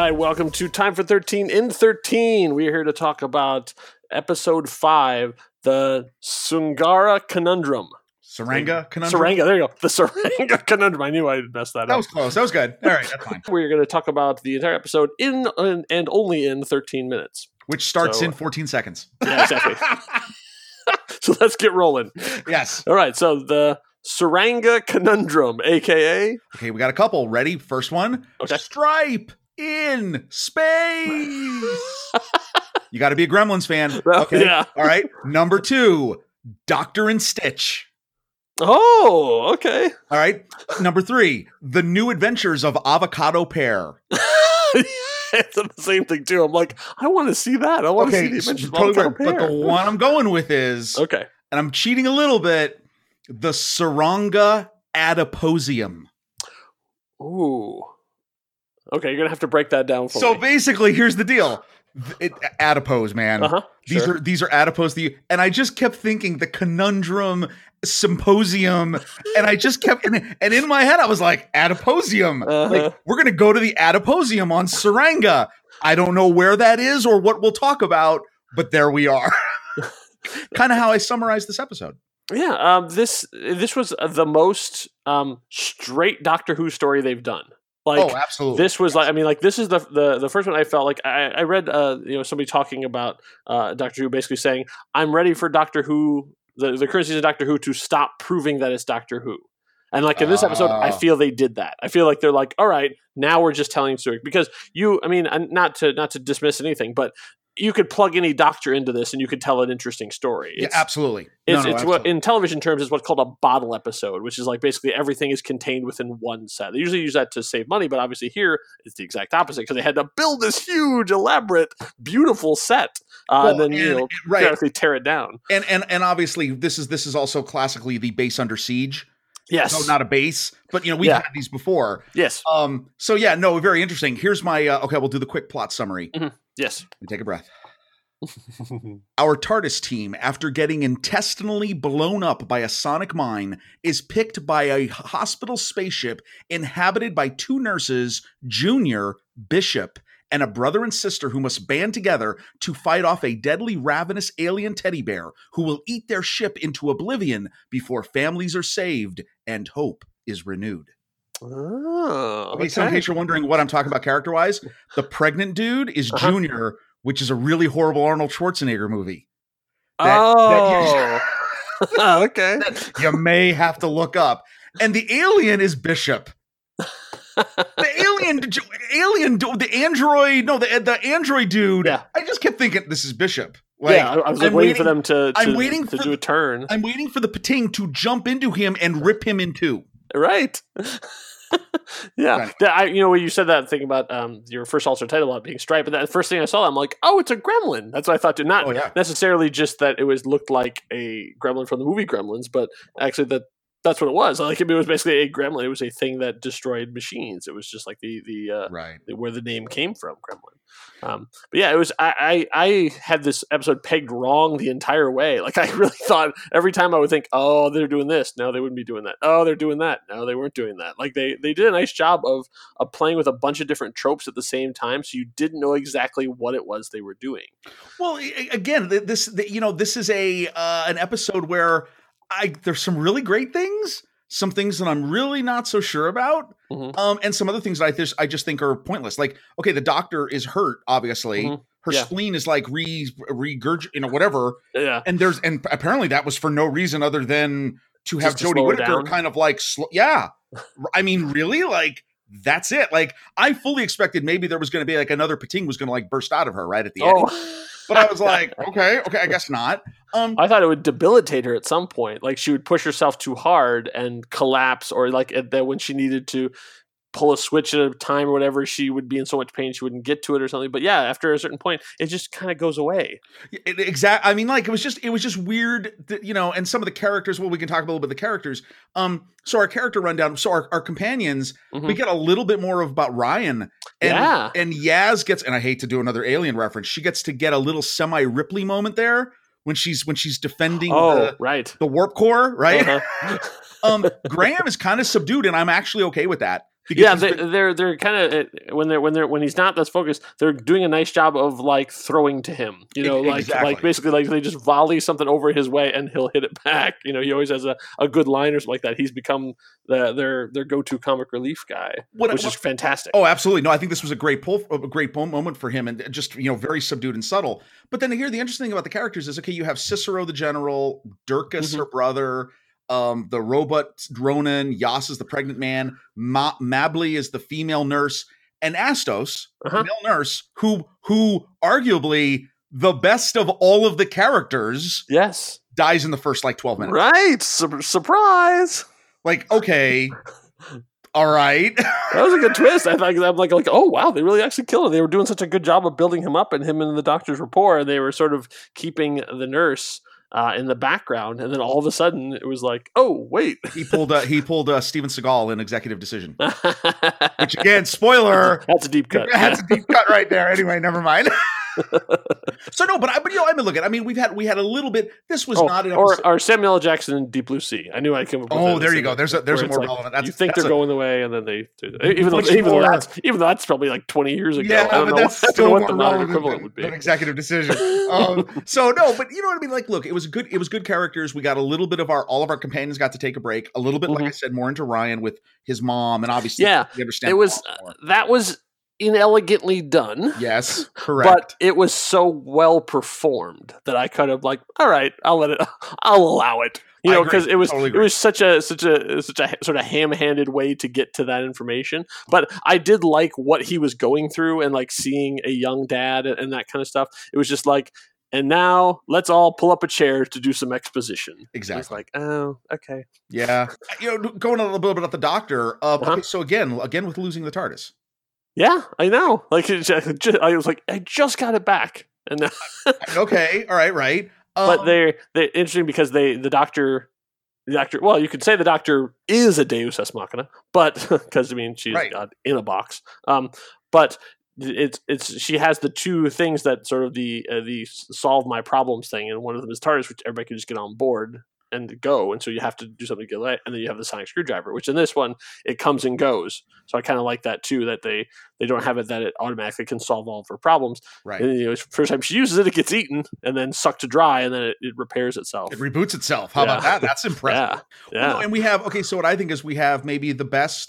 right, welcome to Time for 13 in 13. We're here to talk about episode 5, the Sungara Conundrum. Saranga Conundrum? Saranga, there you go. The Saranga Conundrum. I knew I'd messed that up. That was close. That was good. All right, that's fine. We're going to talk about the entire episode in and only in 13 minutes. Which starts in 14 seconds. Yeah, exactly. So let's get rolling. Yes. All right, so the Saranga Conundrum, a.k.a. Okay, we got a couple. Ready? First one. Okay. Stripe in space. You got to be a Gremlins fan. Okay. Yeah. All right. Number 2, Doctor and Stitch. Oh, okay. All right. Number 3, The New Adventures of Avocado Pear. It's the same thing too. I'm like, I want to see that. I want to see the Adventures of Avocado Pear. But the one I'm going with is, okay, and I'm cheating a little bit, the Saranga Adiposium. Ooh. Okay, you're gonna have to break that down for me. So basically, here's the deal. Adipose, man. Sure. These are adipose. And I just kept thinking the conundrum symposium, and I just kept and in my head I was like, adiposium. Like, we're gonna go to the adiposium on Saranga. I don't know where that is or what we'll talk about, but there we are. Kind of how I summarized this episode. Yeah, this was the most straight Doctor Who story they've done. Like, oh, absolutely. This was like, I mean, like, this is the first one I felt like I read, somebody talking about Doctor Who basically saying, I'm ready for Doctor Who, the current season of Doctor Who to stop proving that it's Doctor Who. And like in this episode, I feel they did that. I feel like they're like, all right, now we're just telling story because not to dismiss anything, but you could plug any doctor into this and you could tell an interesting story. Yeah, absolutely. It's absolutely. what in television terms is what's called a bottle episode, which is like basically everything is contained within one set. They usually use that to save money, but obviously here it's the exact opposite because they had to build this huge, elaborate, beautiful set and then periodically tear it down. And obviously this is also classically the base under siege. Yes. So not a base, but we've had these before. Yes. So yeah, no, very interesting. Here's my okay, we'll do the quick plot summary. Mm-hmm. Yes. Take a breath. Our TARDIS team, after getting intestinally blown up by a sonic mine, is picked by a hospital spaceship inhabited by 2 nurses, Junior, Bishop, and a brother and sister who must band together to fight off a deadly ravenous alien teddy bear who will eat their ship into oblivion before families are saved and hope is renewed. Oh, okay. So in case you're wondering what I'm talking about character-wise, the pregnant dude is Junior, which is a really horrible Arnold Schwarzenegger movie. Okay. That you may have to look up. And the alien is Bishop. The android dude. Yeah. I just kept thinking this is Bishop. I was waiting for them to do a turn. I'm waiting for the Pating to jump into him and rip him in two. Right. Yeah. When you said that thing about your first alternate title about being Stripe, and that first thing I saw, I'm like, oh, it's a gremlin. That's what I thought too. Not necessarily just that it looked like a gremlin from the movie Gremlins, but actually that's what it was. Like, it was basically a gremlin. It was a thing that destroyed machines. It was just like where the name came from, gremlin. But yeah, it was. I had this episode pegged wrong the entire way. Like, I really thought every time I would think, oh, they're doing this. No, they wouldn't be doing that. Oh, they're doing that. No, they weren't doing that. Like, they did a nice job of playing with a bunch of different tropes at the same time, so you didn't know exactly what it was they were doing. Well, again, this is an episode where there's some really great things, some things that I'm really not so sure about, and some other things that I just think are pointless. Like, okay, the doctor is hurt, obviously. Her spleen is like regurgitated, whatever. Yeah. And apparently that was for no reason other than to have Jodie Whittaker kind of like, I mean, really? Like, that's it. Like, I fully expected maybe there was going to be like another Pating was going to like burst out of her right at the end. But I was like, okay, I guess not. I thought it would debilitate her at some point. Like, she would push herself too hard and collapse, or like that when she needed to pull a switch at a time or whatever, she would be in so much pain she wouldn't get to it or something. But yeah, after a certain point, it just kind of goes away. Exactly. I mean, like, it was just weird that, and some of the characters, we can talk a little bit of the characters. So our character rundown, so our companions, we get a little bit more about Ryan. And Yaz gets, and I hate to do another Alien reference, she gets to get a little semi-Ripley moment there when she's defending the warp core, right? Graham is kind of subdued, and I'm actually okay with that. Because they're kind of when he's not this focused, they're doing a nice job of like throwing to him. Like basically like they just volley something over his way and he'll hit it back. He always has a good line or something like that. He's become their go-to comic relief guy, which is fantastic. Oh, absolutely. No, I think this was a great moment for him, and just very subdued and subtle. But then here, the interesting thing about the characters is, okay, you have Cicero the general, Durkas her brother, the robot Ronan, Yas is the pregnant man, Mably is the female nurse, and Astos, the male nurse, who arguably the best of all of the characters, dies in the first 12 minutes. Right, surprise. Like, okay, all right. That was a good twist. I'm like, oh wow, they really actually killed him. They were doing such a good job of building him up and him and the doctor's rapport, and they were sort of keeping the nurse in the background, and then all of a sudden it was like, oh wait, he pulled Steven Seagal in Executive Decision, which again, spoiler, that's a deep cut. That's a deep cut right there. Anyway, never mind. So no, but I mean, look at. I mean, we had a little bit. This was not an episode. Or Samuel L. Jackson in Deep Blue Sea. I knew I'd come up with. Oh, there you go. There's a more relevant. You think they're going the way, and then they even though that's probably like 20 years ago. Yeah, but that's still what more the modern equivalent would be. An Executive Decision. So no, but you know what I mean. Like, look, it was good. It was good characters. We got a little bit of all of our companions got to take a break. A little bit, like I said, more into Ryan with his mom, and obviously, we understand. It was that was inelegantly done. Yes, correct. But it was so well performed that I kind of like, all right, I'll allow it. Because it was such a sort of ham-handed way to get to that information. But I did like what he was going through, and like seeing a young dad and that kind of stuff. It was just like, and now let's all pull up a chair to do some exposition. Exactly. It's like, oh, okay. Yeah. Going a little bit about the doctor. Okay, so again with losing the TARDIS. Yeah, I know. Like, I was like, I just got it back, and okay, all right. But they're interesting because the doctor. Well, you could say the doctor is a Deus Ex Machina, but because I mean she's God in a box. But it's she has the two things that sort of the solve my problems thing, and one of them is TARDIS, which everybody can just get on board and go, and so you have to do something to get away, and then you have the sonic screwdriver, which in this one it comes and goes. So I kind of like that too, that they don't have it that it automatically can solve all of her problems. Right. And, first time she uses it, it gets eaten and then sucked to dry, and then it repairs itself. It reboots itself. How about that? That's impressive. Yeah. Well, and we have so what I think is we have maybe the best.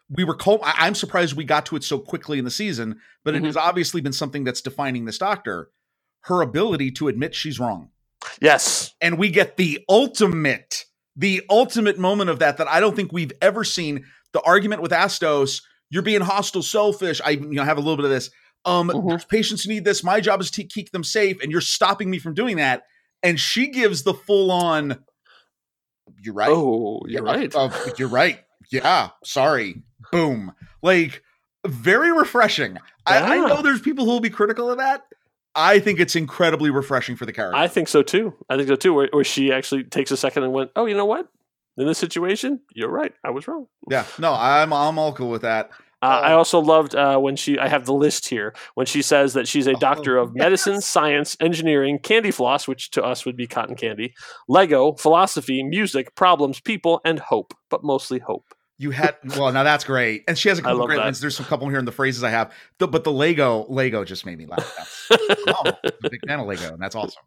I'm surprised we got to it so quickly in the season, but it has obviously been something that's defining this doctor. Her ability to admit she's wrong. Yes. And we get the ultimate moment of that I don't think we've ever seen. The argument with Astos, you're being hostile, selfish. I have a little bit of this. There's patients who need this. My job is to keep them safe, and you're stopping me from doing that. And she gives the full on, you're right. Oh, you're right. You're right. Yeah. Sorry. Boom. Like, very refreshing. Yeah. I know there's people who will be critical of that. I think it's incredibly refreshing for the character. I think so too. Where she actually takes a second and went, oh, you know what? In this situation, you're right. I was wrong. Yeah. No, I'm all cool with that. I also loved when I have the list here, when she says that she's a doctor of medicine, science, engineering, candy floss, which to us would be cotton candy, Lego, philosophy, music, problems, people, and hope, but mostly hope. Now that's great. And she has a couple of great ones. There's a couple here in the phrases I have. But the Lego just made me laugh. I'm a big fan of Lego, and that's awesome.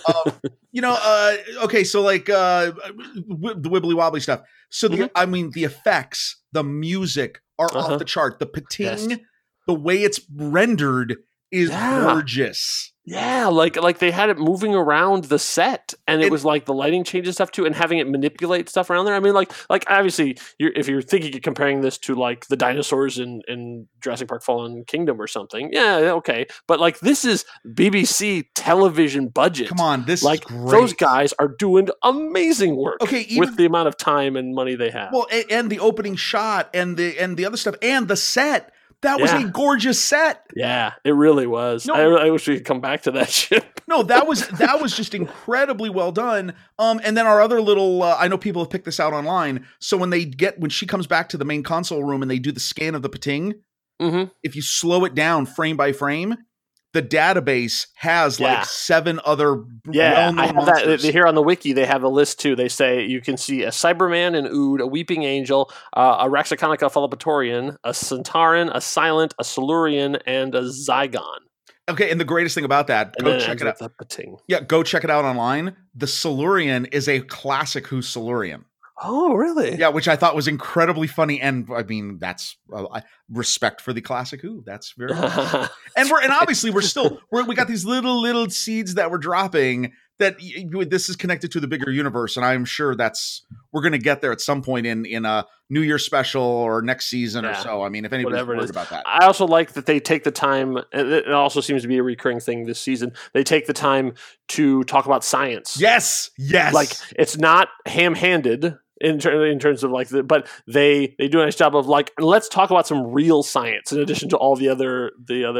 Okay, so like the wibbly wobbly stuff. So the effects, the music are off the chart. The pating, the way it's rendered is gorgeous. Yeah, like they had it moving around the set, and it was like the lighting changes stuff too, and having it manipulate stuff around there. I mean, like obviously, if you're thinking of comparing this to like the dinosaurs in Jurassic Park: Fallen Kingdom or something, yeah, okay. But like this is BBC television budget. Come on, this like is great. Those guys are doing amazing work. Okay, with the amount of time and money they have. Well, and the opening shot and the other stuff and the set. That was a gorgeous set. Yeah, it really was. No, I wish we could come back to that ship. No, that was just incredibly well done. And then our other little, I know people have picked this out online. So when she comes back to the main console room and they do the scan of the pating, if you slow it down frame by frame, the database has like 7 other well-known I have monsters. that here on the wiki. They have a list too. They say you can see a Cyberman, an Ood, a Weeping Angel, a Raxaconica Philopatorian, a Centauran, a Silent, a Silurian, and a Zygon. Okay, and the greatest thing about that, go check it out. Yeah, go check it out online. The Silurian is a classic Who Silurian. Oh, really? Yeah, which I thought was incredibly funny, and I mean that's respect for the classic Who. That's very nice. and obviously we got these little seeds that we're dropping that this is connected to the bigger universe, and I'm sure we're going to get there at some point in a New Year special or next season or so. I mean, if anybody's worried about that, I also like that they take the time. It also seems to be a recurring thing this season. They take the time to talk about science. Yes, like it's not ham-handed. In terms of like, but they do a nice job of like, let's talk about some real science in addition to all the other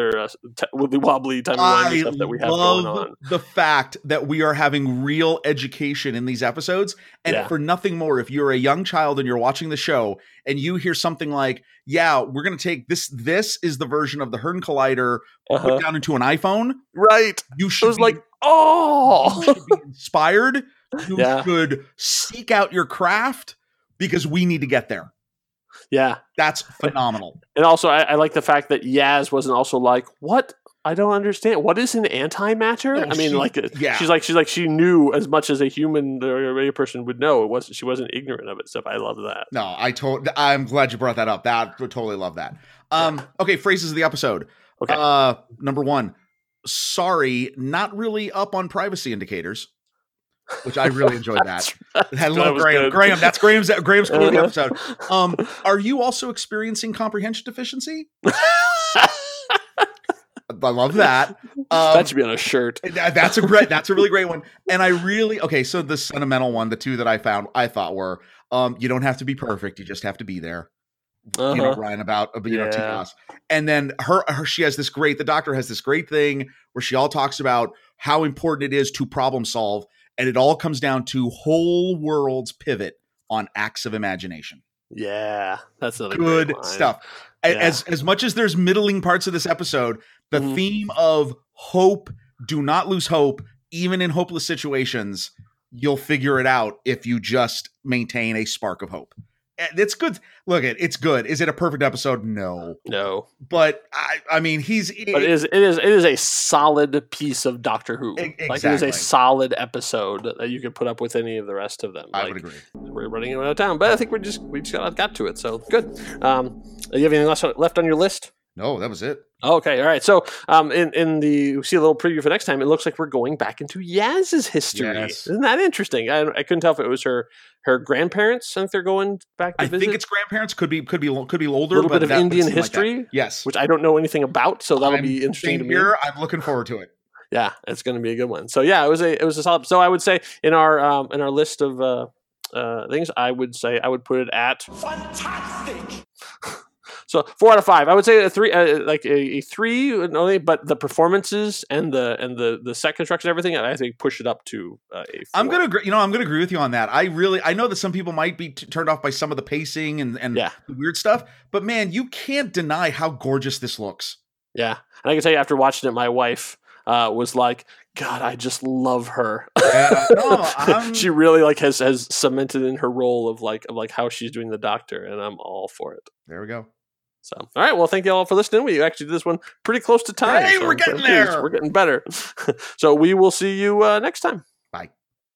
wobbly timey-wimey stuff that we have going on. The fact that we are having real education in these episodes, and for nothing more, if you're a young child and you're watching the show and you hear something like, "Yeah, we're going to take this. This is the version of the Hern Collider put down into an iPhone." Right. You should be inspired. You should seek out your craft because we need to get there. Yeah. That's phenomenal. And also, I like the fact that Yaz wasn't also like, what? I don't understand. What is an antimatter? I mean, she knew as much as a human or a person would know. She wasn't ignorant of it. Stuff. I love that. No, I'm glad you brought that up. I would totally love that. Okay, phrases of the episode. Okay. Number 1. Sorry, not really up on privacy indicators. Which I really enjoyed that. I love Graham. Graham, that's Graham's quote of the episode. Are you also experiencing comprehension deficiency? I love that. That should be on a shirt. That's a really great one. And so the sentimental one, the 2 that I found, I thought were, you don't have to be perfect. You just have to be there. Ryan about T-Boss. And then she has the doctor has this great thing where she all talks about how important it is to problem solve. And it all comes down to whole worlds pivot on acts of imagination. Yeah, that's another good stuff. Yeah. As much as there's middling parts of this episode, the theme of hope, do not lose hope, even in hopeless situations, you'll figure it out if you just maintain a spark of hope. It's good. Look, it's good. Is it a perfect episode? No. But I mean, it is a solid piece of Doctor Who. Exactly. Like it is a solid episode that you could put up with any of the rest of them. I would agree. We're running out of time, but I think we just got to it. So good. Do you have anything else left on your list? No, that was it. Okay, all right. So, we see a little preview for next time. It looks like we're going back into Yaz's history. Yes. Isn't that interesting? I couldn't tell if it was her grandparents. I think they're going back to visit. I think it's grandparents. Could be older. A little bit of Indian history. Like yes, which I don't know anything about. So that'll be interesting to me. I'm looking forward to it. Yeah, it's going to be a good one. So yeah, it was a solid. So I would say in our list of things, I would put it at fantastic. So 4 out of 5. I would say a 3, a 3. But the performances and the set construction, everything, I think push it up to a 4. I'm gonna agree with you on that. I know that some people might be turned off by some of the pacing and the weird stuff, but man, you can't deny how gorgeous this looks. Yeah, and I can tell you after watching it, my wife was like, God, I just love her. Yeah, she really has cemented in her role of how she's doing the Doctor, and I'm all for it. There we go. So, all right. Well, thank you all for listening. We actually did this one pretty close to time. Hey, we're getting there. We're getting better. So we will see you next time.